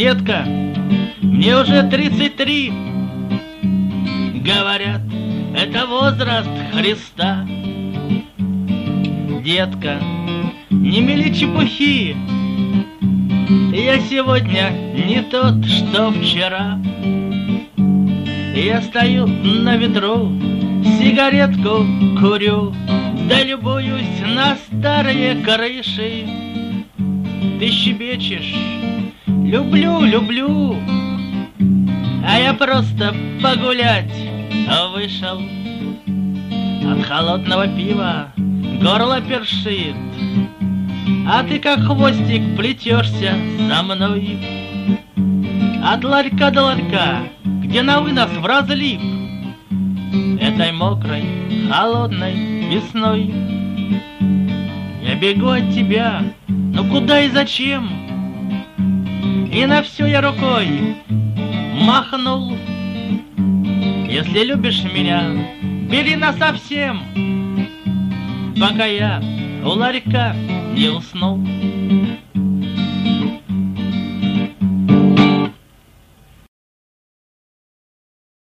Детка, мне уже 33. Говорят, это возраст Христа. Детка, не мели чепухи. Я сегодня не тот, что вчера. Я стою на ветру, сигаретку курю, да любуюсь на старые крыши. Ты щебечешь: люблю, люблю, а я просто погулять вышел. От холодного пива горло першит, а ты как хвостик плетешься за мной. От ларька до ларька, где на вынос в разлив, этой мокрой, холодной весной. Я бегу от тебя, но куда и зачем? И на все я рукой махнул. Если любишь меня, бери насовсем, пока я у ларька не уснул.